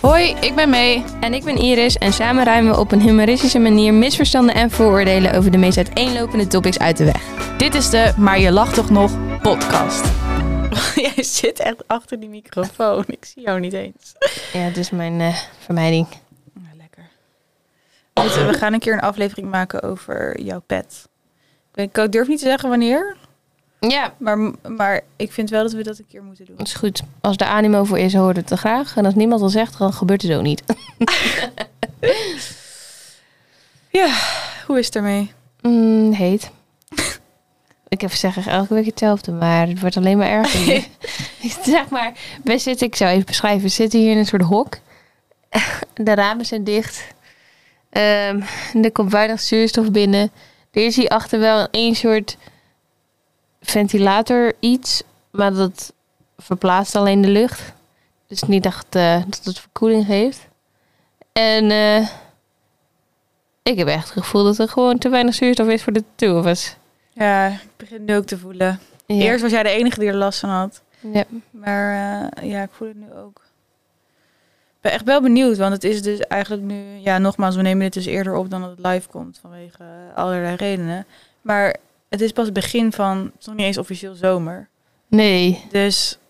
Hoi, ik ben May. En ik ben Iris en samen ruimen we op een humoristische manier misverstanden en vooroordelen over de meest uiteenlopende topics uit de weg. Dit is de Maar je lacht toch nog podcast. Jij zit echt achter die microfoon. Ik zie jou niet eens. Ja, het is mijn vermijding. Ja, lekker. We gaan een keer een aflevering maken over jouw pet. Ik durf niet te zeggen wanneer. Ja, Maar ik vind wel dat we dat een keer moeten doen. dat is goed. Als de animo voor is, hoort het te graag. En als niemand al zegt, dan gebeurt het ook niet. Ja, hoe is het ermee? Heet. Ik heb zeg elke week hetzelfde, maar het wordt alleen maar erger. Zeg maar, ik zou even beschrijven, we zitten hier in een soort hok. De ramen zijn dicht. Er komt weinig zuurstof binnen. Er is hier achter wel één soort ventilator iets, maar dat verplaatst alleen de lucht. Dus niet echt dat het verkoeling geeft. En ik heb echt het gevoel dat er gewoon te weinig zuurstof is voor de two of us. Ja, ik begin nu ook te voelen. Ja. Eerst was jij de enige die er last van had. Ja. Maar ja, ik voel het nu ook. Ik ben echt wel benieuwd, want het is dus eigenlijk nu... Ja, nogmaals, we nemen dit dus eerder op dan dat het live komt vanwege allerlei redenen. Maar het is pas het begin van... Het is nog niet eens officieel zomer. Nee. Dus...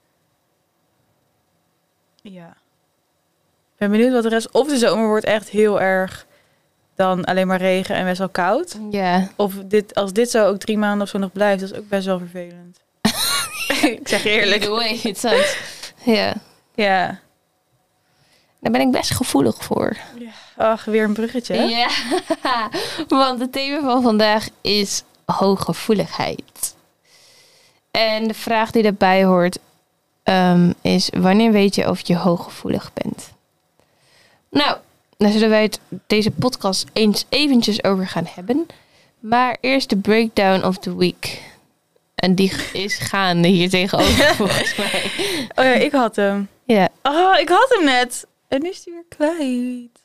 Ja. Ik ben benieuwd wat de rest... Of de zomer wordt echt heel erg dan alleen maar regen en best wel koud. Ja. Of als dit zo ook 3 maanden of zo nog blijft, dat is ook best wel vervelend. Ik zeg je eerlijk. The way it sounds. Ja. Ja. Daar ben ik best gevoelig voor. Ja. Ach, weer een bruggetje, hè? Ja. Want het thema van vandaag is hooggevoeligheid. En de vraag die daarbij hoort is: wanneer weet je of je hooggevoelig bent? Nou, daar zullen wij het deze podcast eens eventjes over gaan hebben. Maar eerst de breakdown of the week. En die is gaande hier tegenover volgens mij. Oh ja, ik had hem. Ja. Oh, ik had hem net. En nu is hij weer kwijt.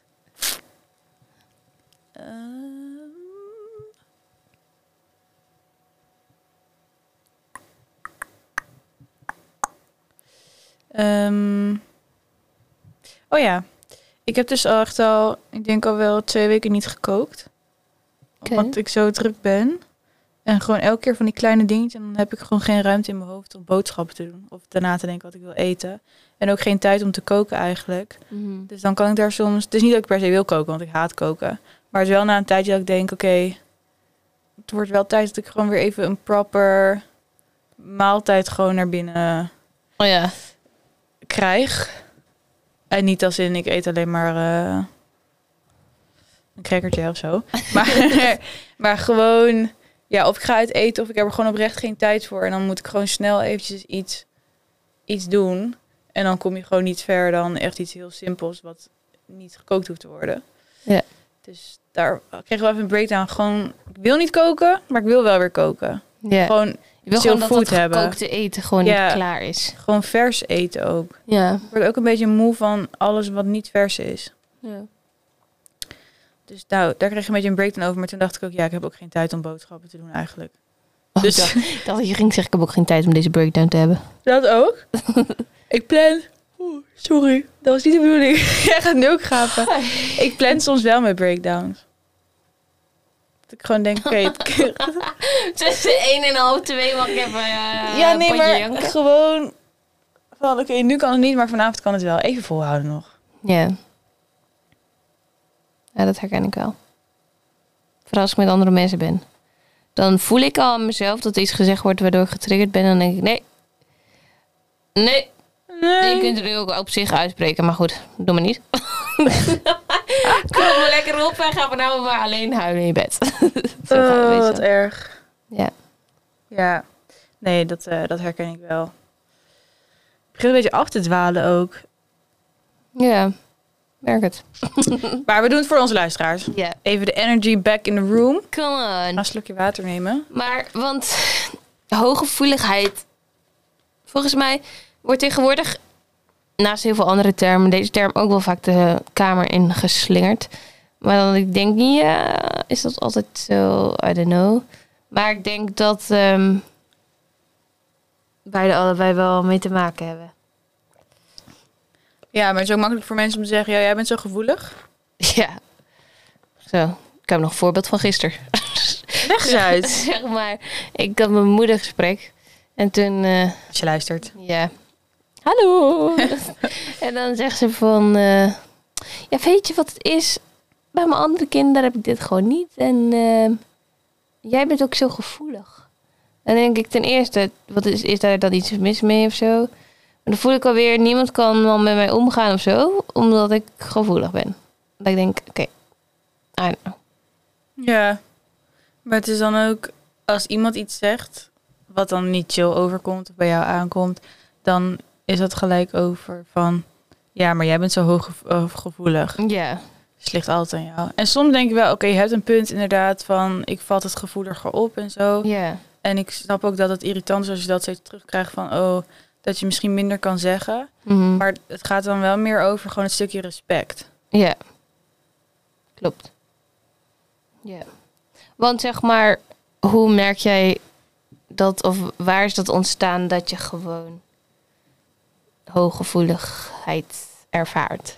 Oh ja. Ik heb dus echt al, ik denk al wel 2 weken niet gekookt. Okay. Want ik zo druk ben. En gewoon elke keer van die kleine dingetjes. En dan heb ik gewoon geen ruimte in mijn hoofd om boodschappen te doen. Of daarna te denken wat ik wil eten. En ook geen tijd om te koken eigenlijk. Mm-hmm. Dus dan kan ik daar soms... Het is niet dat ik per se wil koken, want ik haat koken. Maar het is wel na een tijdje dat ik denk, oké, het wordt wel tijd dat ik gewoon weer even een proper maaltijd gewoon naar binnen krijg. En niet als in, ik eet alleen maar een crackertje of zo. maar gewoon... Ja, of ik ga uit eten of ik heb er gewoon oprecht geen tijd voor. En dan moet ik gewoon snel eventjes iets doen. En dan kom je gewoon niet ver dan echt iets heel simpels wat niet gekookt hoeft te worden. Ja. Dus daar kregen we even een breakdown. Gewoon, ik wil niet koken, maar ik wil wel weer koken. Ja. Gewoon je wil chill gewoon food dat het hebben. gekookte eten gewoon niet klaar is. Gewoon vers eten ook. Ja. Ik word ook een beetje moe van alles wat niet vers is. Ja. Dus nou, daar kreeg ik een beetje een breakdown over. Maar toen dacht ik ook, ja, ik heb ook geen tijd om boodschappen te doen eigenlijk. Oh, dus ik dacht dat je ging zeggen, ik heb ook geen tijd om deze breakdown te hebben. Dat ook? Ik plan... sorry, dat was niet de bedoeling. Jij gaat nu ook gapen. Ik plan soms wel met breakdowns. Dat ik gewoon denk, oké... Tussen 1 en half 2 mag ik even ja, nee, maar janken. gewoon... van oké, nu kan het niet, maar vanavond kan het wel. Even volhouden nog. Ja. Ja, dat herken ik wel. Vooral als ik met andere mensen ben. Dan voel ik al aan mezelf dat iets gezegd wordt waardoor ik getriggerd ben. En dan denk ik, nee. Je kunt het ook op zich uitspreken, maar goed, doe maar niet. Kom maar lekker op en ga maar nou maar alleen huilen in je bed. Zo gaat het, weet je wat wel. erg. Ja. Ja. Nee, dat herken ik wel. Ik begin een beetje af te dwalen ook. Ja, merk het. Maar we doen het voor onze luisteraars. Ja. Even de energy back in the room. Come Ga on. een slokje water nemen. Maar, want hooggevoeligheid, volgens mij wordt tegenwoordig, naast heel veel andere termen, deze term ook wel vaak de kamer in geslingerd. Maar dan ik denk, ja, is dat altijd zo? I don't know. Maar ik denk dat wij er allebei wel mee te maken hebben. Ja, maar het is ook makkelijk voor mensen om te zeggen... ja, jij bent zo gevoelig. Ja. Zo. Ik heb nog een voorbeeld van gisteren. Leg eens uit. Zeg maar, ik had met mijn moeder gesprek. En toen... Als je luistert. Ja. Hallo! En dan zegt ze van... ja, weet je wat het is? Bij mijn andere kinderen heb ik dit gewoon niet. En jij bent ook zo gevoelig. Dan denk ik ten eerste... wat is daar dan iets mis mee of zo? Maar dan voel ik alweer... niemand kan wel met mij omgaan of zo. Omdat ik gevoelig ben. Dat ik denk, oké. I don't know. Ja. Maar het is dan ook... als iemand iets zegt... wat dan niet chill overkomt of bij jou aankomt... dan is dat gelijk over van... ja, maar jij bent zo hooggevoelig. Ja. Dus het ligt altijd aan jou. En soms denk ik wel, oké, je hebt een punt inderdaad van... ik vat het gevoeliger op en zo. Ja. En ik snap ook dat het irritant is als je dat steeds terugkrijgt van... oh, dat je misschien minder kan zeggen. Mhm. Maar het gaat dan wel meer over gewoon het stukje respect. Ja. Klopt. Ja. Want zeg maar, hoe merk jij dat... of waar is dat ontstaan dat je gewoon... hooggevoeligheid ervaart?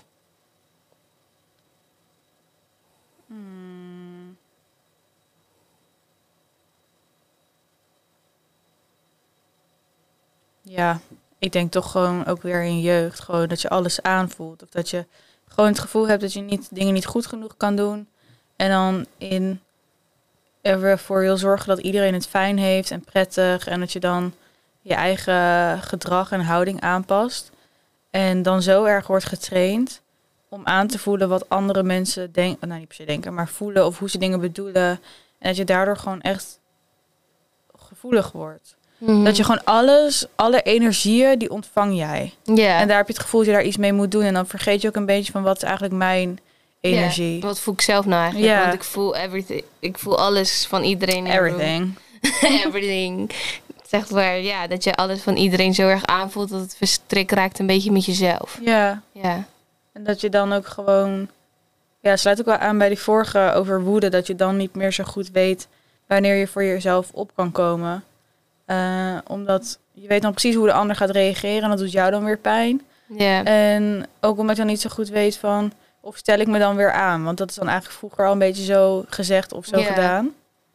Ja, ik denk toch gewoon ook weer in jeugd. Gewoon dat je alles aanvoelt. Of dat je gewoon het gevoel hebt dat je dingen niet goed genoeg kan doen. En dan ervoor wil zorgen dat iedereen het fijn heeft en prettig. En dat je dan je eigen gedrag en houding aanpast. En dan zo erg wordt getraind om aan te voelen wat andere mensen denken. Nou, niet per se denken, maar voelen of hoe ze dingen bedoelen. En dat je daardoor gewoon echt gevoelig wordt. Mhm. Dat je gewoon alle energieën, die ontvang jij. Ja. En daar heb je het gevoel dat je daar iets mee moet doen. En dan vergeet je ook een beetje van wat is eigenlijk mijn energie. Ja, wat voel ik zelf nou eigenlijk? Ja. Want ik voel everything. Ik voel alles van iedereen. In de room. Everything. Everything. Zeg maar, ja, dat je alles van iedereen zo erg aanvoelt dat het verstrikt raakt een beetje met jezelf. Ja. Ja. En dat je dan ook gewoon... Ja, sluit ook wel aan bij die vorige over woede. Dat je dan niet meer zo goed weet wanneer je voor jezelf op kan komen. Omdat je weet dan precies hoe de ander gaat reageren. En dat doet jou dan weer pijn. Ja. En ook omdat je dan niet zo goed weet van... of stel ik me dan weer aan. Want dat is dan eigenlijk vroeger al een beetje zo gezegd of zo Ja. gedaan.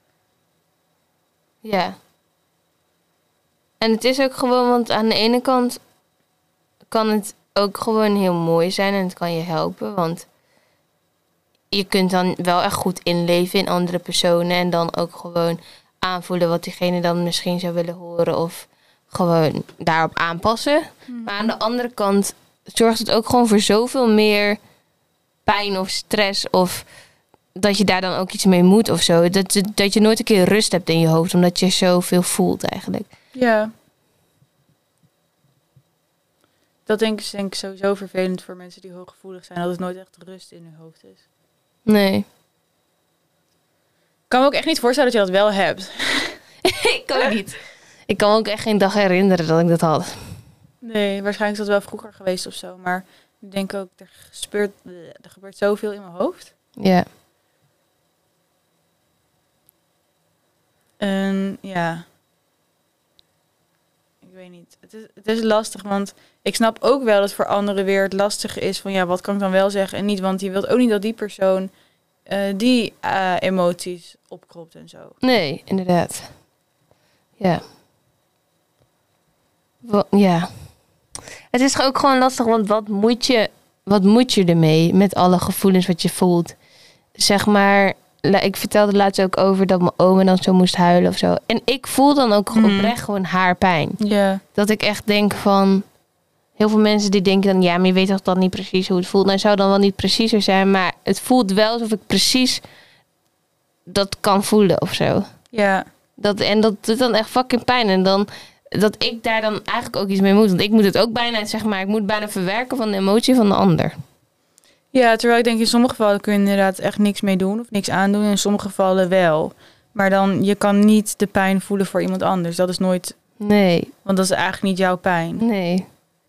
Ja. En het is ook gewoon, want aan de ene kant kan het ook gewoon heel mooi zijn en het kan je helpen. Want je kunt dan wel echt goed inleven in andere personen en dan ook gewoon aanvoelen wat diegene dan misschien zou willen horen of gewoon daarop aanpassen. Maar aan de andere kant zorgt het ook gewoon voor zoveel meer pijn of stress of dat je daar dan ook iets mee moet of zo. Dat je nooit een keer rust hebt in je hoofd, omdat je zoveel voelt eigenlijk. Ja. Dat denk ik sowieso vervelend voor mensen die hooggevoelig zijn. Dat het nooit echt rust in hun hoofd is. Nee. Ik kan me ook echt niet voorstellen dat je dat wel hebt. Ik kan het niet. Ik kan me ook echt geen dag herinneren dat ik dat had. Nee, waarschijnlijk is dat wel vroeger geweest of zo. Maar ik denk ook, er gebeurt zoveel in mijn hoofd. Ja. En ja... Ik weet niet. Het is lastig, want ik snap ook wel dat voor anderen weer het lastige is van ja, wat kan ik dan wel zeggen en niet, want je wilt ook niet dat die persoon die emoties opkropt en zo. Nee, inderdaad. Ja. Ja. Het is ook gewoon lastig, want wat moet je ermee met alle gevoelens wat je voelt? Zeg maar, ik vertelde laatst ook over dat mijn oma dan zo moest huilen of zo. En ik voel dan ook oprecht gewoon haar pijn. Ja. Dat ik echt denk van... Heel veel mensen die denken dan... Ja, maar je weet toch dan niet precies hoe het voelt. Nou, het zou dan wel niet preciezer zijn. Maar het voelt wel alsof ik precies dat kan voelen of zo. Ja. En dat doet dan echt fucking pijn. En dan dat ik daar dan eigenlijk ook iets mee moet. Want ik moet het ook bijna, zeg maar... Ik moet bijna verwerken van de emotie van de ander. Ja, terwijl ik denk in sommige gevallen kun je inderdaad echt niks mee doen of niks aandoen. In sommige gevallen wel. Maar dan, je kan niet de pijn voelen voor iemand anders. Dat is nooit... Nee. Want dat is eigenlijk niet jouw pijn. Nee.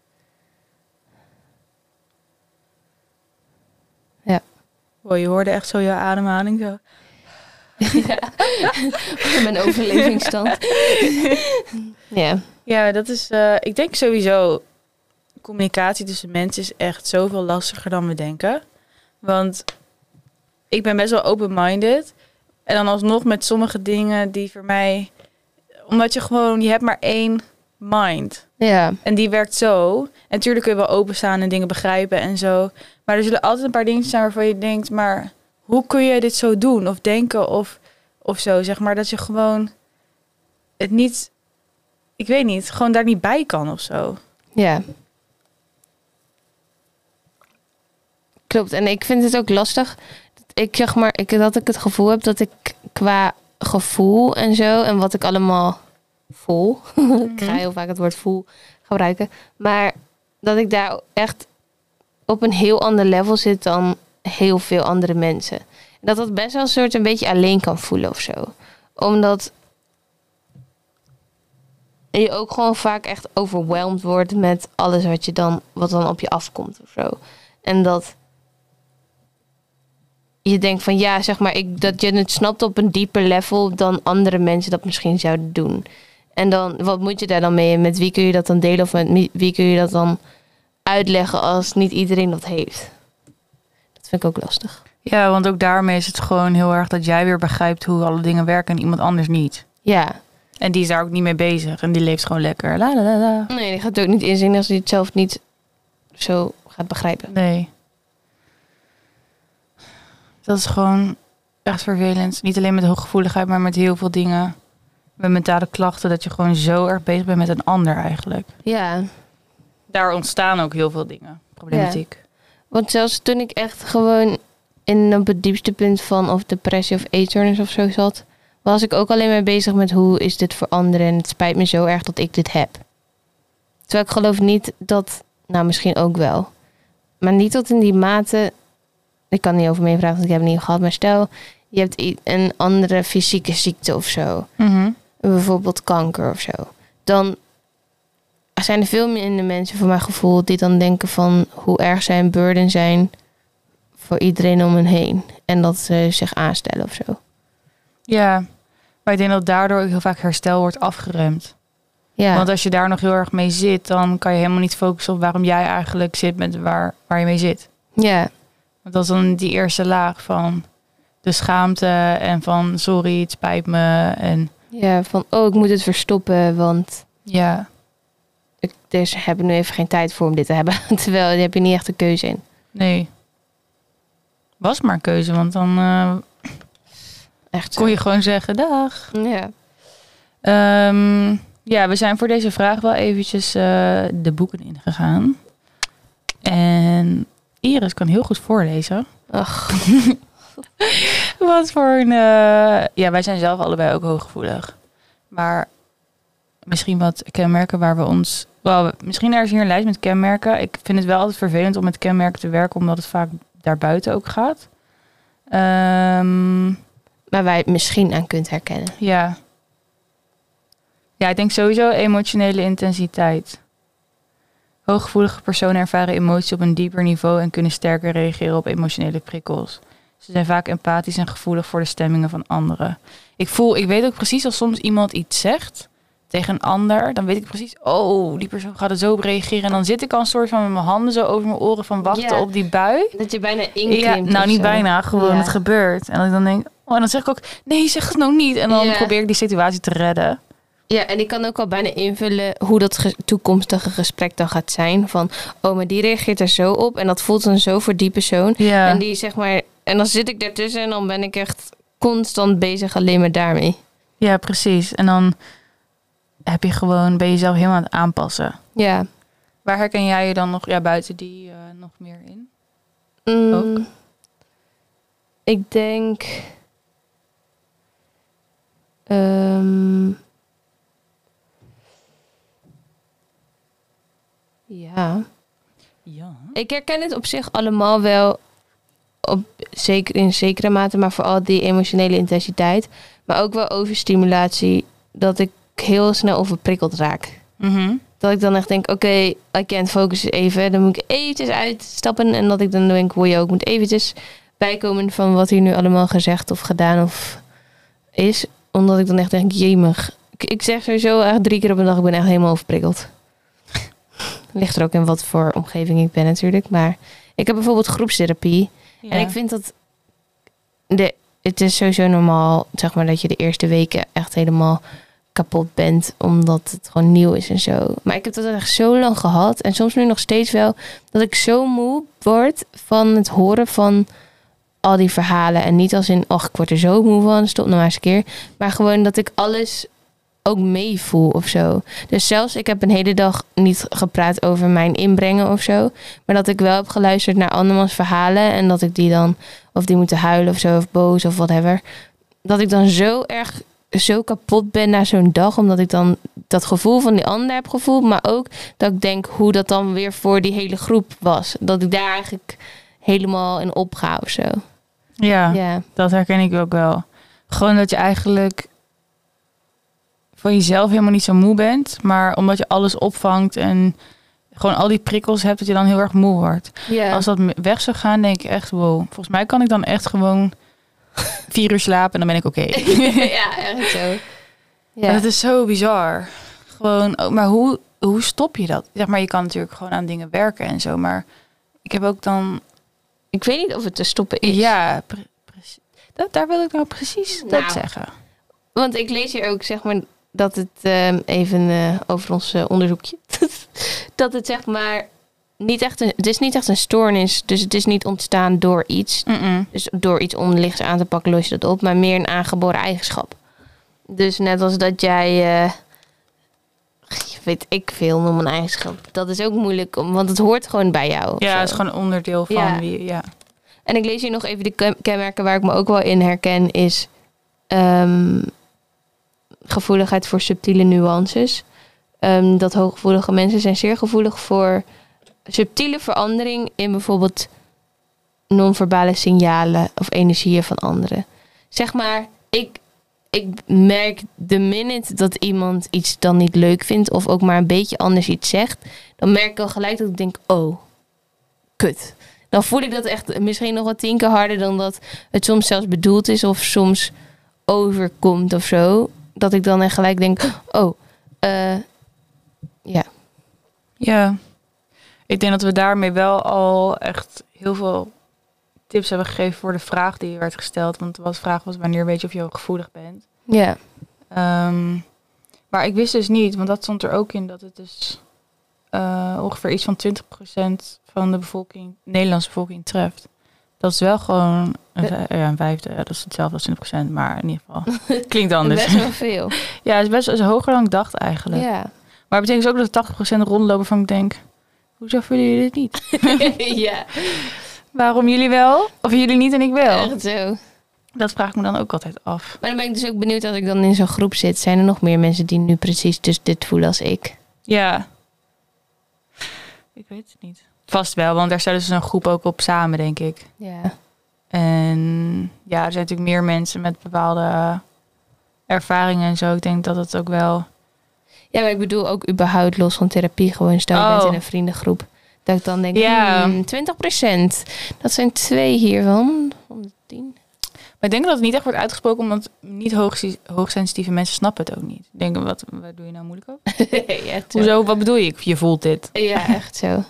Ja. Wow, je hoorde echt zo jouw ademhaling zo. Ja. Mijn overlevingsstand. Ja. Ja, dat is... ik denk sowieso... communicatie tussen mensen is echt zoveel lastiger dan we denken. Want ik ben best wel open-minded. En dan alsnog met sommige dingen die voor mij... Omdat je hebt maar één mind. Ja. En die werkt zo. En natuurlijk kun je wel openstaan en dingen begrijpen en zo. Maar er zullen altijd een paar dingen zijn waarvan je denkt... Maar hoe kun je dit zo doen? Of denken of zo, zeg maar. Dat je gewoon het niet... Ik weet niet, gewoon daar niet bij kan of zo. Ja. Klopt. En ik vind het ook lastig. Dat ik het gevoel heb dat ik qua gevoel en zo... en wat ik allemaal voel... ik ga heel vaak het woord voel gebruiken... maar dat ik daar echt op een heel ander level zit... dan heel veel andere mensen. Dat best wel een beetje alleen kan voelen of zo. Omdat je ook gewoon vaak echt overwhelmed wordt... met alles wat dan op je afkomt of zo. En dat... je denkt van ja, zeg maar, dat je het snapt op een dieper level dan andere mensen dat misschien zouden doen. En dan, wat moet je daar dan mee? Met wie kun je dat dan delen of met wie kun je dat dan uitleggen als niet iedereen dat heeft? Dat vind ik ook lastig. Ja, want ook daarmee is het gewoon heel erg dat jij weer begrijpt hoe alle dingen werken en iemand anders niet. Ja. En die is daar ook niet mee bezig en die leeft gewoon lekker. La, la, la, la. Nee, die gaat het ook niet inzien als hij het zelf niet zo gaat begrijpen. Nee. Dat is gewoon echt vervelend. Niet alleen met hooggevoeligheid, maar met heel veel dingen. Met mentale klachten, dat je gewoon zo erg bezig bent met een ander eigenlijk. Ja. Daar ontstaan ook heel veel dingen, problematiek. Ja. Want zelfs toen ik echt gewoon op het diepste punt van of depressie of eetstoornis of zo zat, was ik ook alleen maar bezig met hoe is dit voor anderen en het spijt me zo erg dat ik dit heb. Terwijl ik geloof niet dat, nou misschien ook wel, maar niet tot in die mate, ik kan niet over meevragen want ik heb het niet gehad, maar stel je hebt een andere fysieke ziekte of zo, bijvoorbeeld kanker of zo, dan zijn er veel minder mensen voor mijn gevoel die dan denken van hoe erg zij een burden zijn voor iedereen om hen heen. En dat ze zich aanstellen of zo. Ja, maar ik denk dat daardoor ook heel vaak herstel wordt afgeremd. Ja. Want als je daar nog heel erg mee zit, dan kan je helemaal niet focussen op waarom jij eigenlijk zit met waar je mee zit. Ja. Want dat is dan die eerste laag van de schaamte en van sorry, het spijt me. En Ja, van ik moet het verstoppen, want ja. dus heb ik nu even geen tijd voor om dit te hebben. Terwijl daar heb je niet echt een keuze in. Nee. Was maar een keuze, want dan Echt zo. kon je gewoon zeggen, dag. Ja. Ja, we zijn voor deze vraag wel eventjes de boeken ingegaan. En Iris kan heel goed voorlezen. Ach. Wat voor een... ja, wij zijn zelf allebei ook hooggevoelig. Maar misschien wat kenmerken waar we ons... Wel, misschien er is hier een lijst met kenmerken. Ik vind het wel altijd vervelend om met kenmerken te werken, omdat het vaak daarbuiten ook gaat. Maar waar je het misschien aan kunt herkennen. Ja. Ja, ik denk sowieso emotionele intensiteit. Hooggevoelige personen ervaren emoties op een dieper niveau en kunnen sterker reageren op emotionele prikkels. Ze zijn vaak empathisch en gevoelig voor de stemmingen van anderen. Ik weet ook precies als soms iemand iets zegt tegen een ander, dan weet ik precies, die persoon gaat er zo op reageren. En dan zit ik al een soort van met mijn handen zo over mijn oren van wachten op die bui. Dat je bijna inkrimpt. Ja, nou niet zo. bijna, gewoon het gebeurt. En dan denk ik, en dan zeg ik ook, nee, zeg het nou niet. En dan probeer ik die situatie te redden. Ja, en ik kan ook al bijna invullen hoe dat toekomstige gesprek dan gaat zijn. Van, maar die reageert er zo op en dat voelt dan zo voor die persoon. Ja. En die zeg maar, en dan zit ik ertussen en dan ben ik echt constant bezig alleen maar daarmee. Ja, precies. En dan ben je zelf helemaal aan het aanpassen. Ja. Waar herken jij je dan nog buiten die nog meer in? Ook? Ik denk ja. Ik herken het op zich allemaal wel in zekere mate, maar vooral die emotionele intensiteit. Maar ook wel overstimulatie, dat ik heel snel overprikkeld raak. Dat ik dan echt denk, oké, I can't focus even. Dan moet ik eventjes uitstappen. En dat ik dan denk, ik moet eventjes bijkomen van wat hier nu allemaal gezegd of gedaan of is. Omdat ik dan echt denk, jemig. Ik zeg sowieso echt 3 keer op een dag, ik ben echt helemaal overprikkeld. ligt er ook in wat voor omgeving ik ben natuurlijk. Maar ik heb bijvoorbeeld groepstherapie. Ja. En ik vind dat... Het is sowieso normaal, zeg maar, dat je de eerste weken echt helemaal kapot bent. Omdat het gewoon nieuw is en zo. Maar ik heb dat echt zo lang gehad. En soms nu nog steeds wel. Dat ik zo moe word van het horen van al die verhalen. En niet als in, ik word er zo moe van. Stop nou maar eens een keer. Maar gewoon dat ik alles ook meevoel of zo. Dus zelfs, ik heb een hele dag niet gepraat over mijn inbrengen of zo. Maar dat ik wel heb geluisterd naar andermans verhalen. En dat ik die dan, of die moeten huilen of zo, of boos of whatever. Dat ik dan zo kapot ben na zo'n dag. Omdat ik dan dat gevoel van die ander heb gevoeld. Maar ook dat ik denk hoe dat dan weer voor die hele groep was. Dat ik daar eigenlijk helemaal in opga of zo. Ja, dat herken ik ook wel. Gewoon dat je eigenlijk van jezelf helemaal niet zo moe bent. Maar omdat je alles opvangt en gewoon al die prikkels hebt, dat je dan heel erg moe wordt. Ja. Als dat weg zou gaan, denk ik echt, wow. Volgens mij kan ik dan echt gewoon 4 uur slapen en dan ben ik oké. Ja, echt zo. Ja. Dat is zo bizar. Gewoon, maar hoe stop je dat? Zeg maar, je kan natuurlijk gewoon aan dingen werken en zo. Maar ik heb ook dan... Ik weet niet of het te stoppen is. Ja, precies. Daar wil ik nou precies dat zeggen. Want ik lees hier ook, zeg maar, dat het even over ons onderzoekje. Dat het, zeg maar, het is niet echt een stoornis. Dus het is niet ontstaan door iets. Mm-mm. Dus door iets onderliggends aan te pakken, los je dat op. Maar meer een aangeboren eigenschap. Dus net als dat jij... weet ik veel, om een eigenschap. Dat is ook moeilijk, want het hoort gewoon bij jou. Ja, het is gewoon onderdeel van wie... Ja. En ik lees hier nog even de kenmerken waar ik me ook wel in herken, is gevoeligheid voor subtiele nuances. Dat hooggevoelige mensen zijn zeer gevoelig voor subtiele verandering in bijvoorbeeld non-verbale signalen of energieën van anderen. Zeg maar, ik merk de minute dat iemand iets dan niet leuk vindt of ook maar een beetje anders iets zegt, dan merk ik al gelijk dat ik denk, oh, kut. Dan voel ik dat echt misschien nog wat 10 keer harder dan dat het soms zelfs bedoeld is of soms overkomt of zo. Dat ik dan echt gelijk denk, ja. Ja. Ik denk dat we daarmee wel al echt heel veel tips hebben gegeven voor de vraag die werd gesteld. Want de vraag was, wanneer weet je of je gevoelig bent? Ja. Maar ik wist dus niet, want dat stond er ook in, dat het dus ongeveer iets van 20% van de bevolking, Nederlandse bevolking, treft. Dat is wel gewoon een vijfde. Ja, dat is hetzelfde als 20%, maar in ieder geval klinkt anders. Best wel veel. Ja, het is best hoger dan ik dacht eigenlijk. Ja. Maar het betekent dus ook dat 80% rondlopen van ik denk, hoezo voelen jullie dit niet? Ja. Waarom jullie wel? Of jullie niet en ik wel? Echt zo. Dat vraag ik me dan ook altijd af. Maar dan ben ik dus ook benieuwd, als ik dan in zo'n groep zit, zijn er nog meer mensen die nu precies dus dit voelen als ik? Ja. Ik weet het niet. Vast wel, want daar stellen ze zo'n groep ook op samen, denk ik. Ja. En ja, er zijn natuurlijk meer mensen met bepaalde ervaringen en zo. Ik denk dat het ook wel... Ja, maar ik bedoel ook überhaupt los van therapie, gewoon stel je bent in een vriendengroep. Dat ik dan denk, 20%. Dat zijn 2 hiervan, 110. Maar ik denk dat het niet echt wordt uitgesproken, omdat niet hoogsensitieve mensen snappen het ook niet. Ik denk, wat doe je nou moeilijk ook? Ja, hoezo, wat bedoel je? Je voelt dit. Ja, echt zo.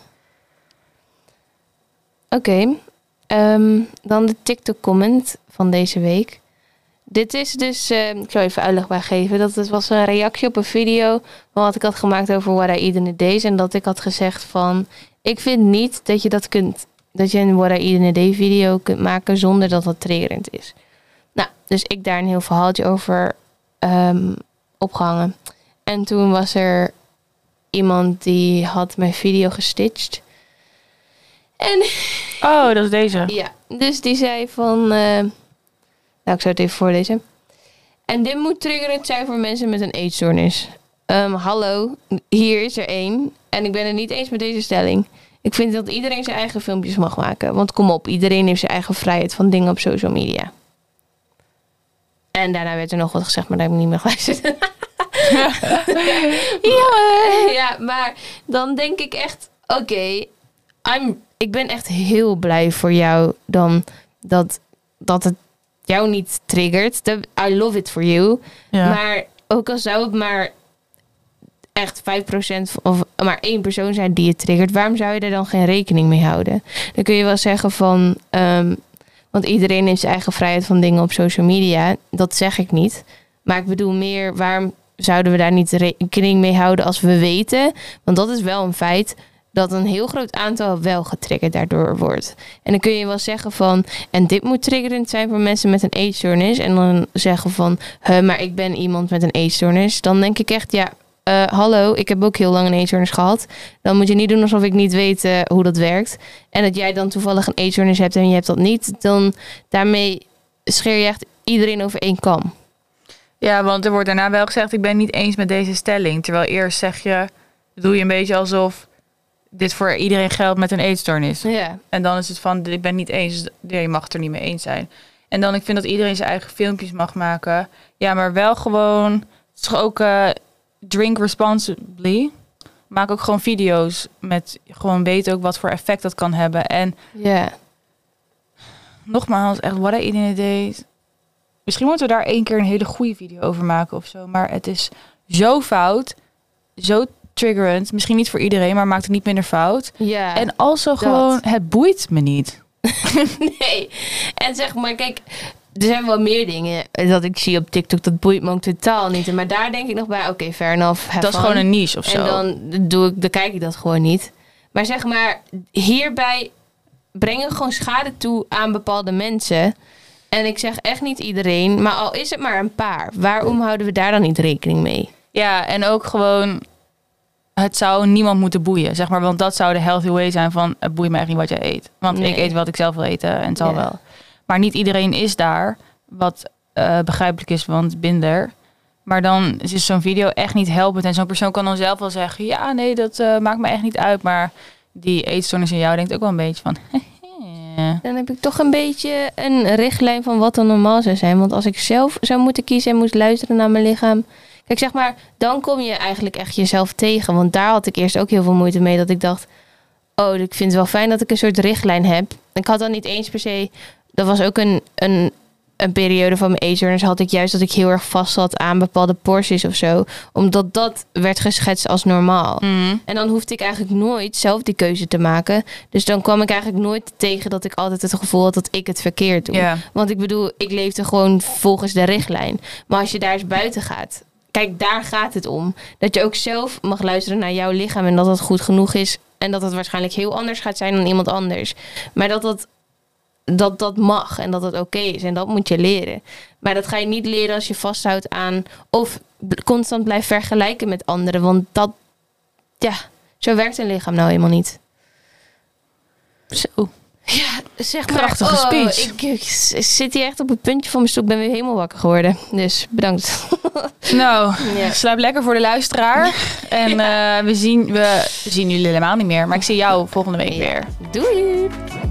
Oké. Dan de TikTok-comment van deze week. Dit is dus, ik zal even uitleg geven. Dat was een reactie op een video wat ik had gemaakt over What I Eat in a Day. En dat ik had gezegd van, ik vind niet dat je dat kunt, dat je een What I Eat in a Day video kunt maken zonder dat dat triggerend is. Nou, dus ik daar een heel verhaaltje over opgehangen. En toen was er iemand die had mijn video gestitcht. En oh, dat is deze. Ja, dus die zei van... nou, ik zou het even voorlezen. En dit moet triggerend zijn voor mensen met een eetstoornis. Hallo, hier is er 1. En ik ben het niet eens met deze stelling. Ik vind dat iedereen zijn eigen filmpjes mag maken. Want kom op, iedereen heeft zijn eigen vrijheid van dingen op social media. En daarna werd er nog wat gezegd, maar daar heb ik niet meer geluisterd. Ja, maar dan denk ik echt... Oké, ik ben echt heel blij voor jou dan dat het jou niet triggert. I love it for you. Ja. Maar ook al zou het maar echt 5% of maar 1 persoon zijn die het triggert, waarom zou je er dan geen rekening mee houden? Dan kun je wel zeggen van, want iedereen heeft zijn eigen vrijheid van dingen op social media. Dat zeg ik niet. Maar ik bedoel meer, waarom zouden we daar niet rekening mee houden als we weten? Want dat is wel een feit, dat een heel groot aantal wel getriggerd daardoor wordt. En dan kun je wel zeggen van, en dit moet triggerend zijn voor mensen met een eetstoornis. En dan zeggen van, maar ik ben iemand met een eetstoornis. Dan denk ik echt, ja, hallo, ik heb ook heel lang een eetstoornis gehad. Dan moet je niet doen alsof ik niet weet hoe dat werkt. En dat jij dan toevallig een eetstoornis hebt en je hebt dat niet. Dan daarmee scheer je echt iedereen over één kam. Ja, want er wordt daarna wel gezegd, ik ben niet eens met deze stelling. Terwijl eerst zeg je, doe je een beetje alsof dit voor iedereen geldt met een eetstoornis. Ja. En dan is het van, ik ben niet eens, je mag het er niet mee eens zijn. En dan, ik vind dat iedereen zijn eigen filmpjes mag maken. Ja, maar wel gewoon, het is toch ook drink responsibly. Maak ook gewoon video's met, gewoon weten ook wat voor effect dat kan hebben. En nogmaals, echt, what I eat in a day. Misschien moeten we daar 1 keer een hele goede video over maken of zo. Maar het is zo fout, zo triggerend. Misschien niet voor iedereen, maar maakt het niet minder fout. Ja, en also gewoon, het boeit me niet. Nee. En zeg maar, kijk, er zijn wel meer dingen dat ik zie op TikTok, dat boeit me ook totaal niet. Maar daar denk ik nog bij, oké, fair enough. Dat is gewoon een niche of zo. En dan kijk ik dat gewoon niet. Maar zeg maar, hierbij brengen we gewoon schade toe aan bepaalde mensen. En ik zeg echt niet iedereen, maar al is het maar een paar. Waarom houden we daar dan niet rekening mee? Ja, en ook gewoon, het zou niemand moeten boeien, zeg maar. Want dat zou de healthy way zijn van, het boeit me echt niet wat jij eet. Want ik eet wat ik zelf wil eten en het zal wel. Maar niet iedereen is daar, wat begrijpelijk is, want binder. Maar dan is zo'n video echt niet helpend. En zo'n persoon kan dan zelf wel zeggen, ja, nee, dat maakt me echt niet uit. Maar die eetstoornis in jou denkt ook wel een beetje van, Dan heb ik toch een beetje een richtlijn van wat dan normaal zou zijn. Want als ik zelf zou moeten kiezen en moest luisteren naar mijn lichaam. Kijk, zeg maar, dan kom je eigenlijk echt jezelf tegen. Want daar had ik eerst ook heel veel moeite mee. Dat ik dacht, oh, ik vind het wel fijn dat ik een soort richtlijn heb. Ik had dan niet eens per se. Dat was ook een periode van mijn eetstoornis. Had ik juist dat ik heel erg vast zat aan bepaalde porties of zo. Omdat dat werd geschetst als normaal. En dan hoefde ik eigenlijk nooit zelf die keuze te maken. Dus dan kwam ik eigenlijk nooit tegen dat ik altijd het gevoel had dat ik het verkeerd doe. Ja. Want ik bedoel, ik leefde gewoon volgens de richtlijn. Maar als je daar eens buiten gaat. Kijk, daar gaat het om. Dat je ook zelf mag luisteren naar jouw lichaam. En dat dat goed genoeg is. En dat het waarschijnlijk heel anders gaat zijn dan iemand anders. Maar dat mag en dat het oké is. En dat moet je leren. Maar dat ga je niet leren als je vasthoudt aan of constant blijft vergelijken met anderen. Want dat, ja, zo werkt een lichaam nou helemaal niet. Zo. Ja, zeg maar. Prachtige speech. Ik zit hier echt op het puntje van mijn stoel. Ik ben weer helemaal wakker geworden. Dus bedankt. Nou, slaap lekker voor de luisteraar. En we zien jullie helemaal niet meer. Maar ik zie jou volgende week weer. Doei!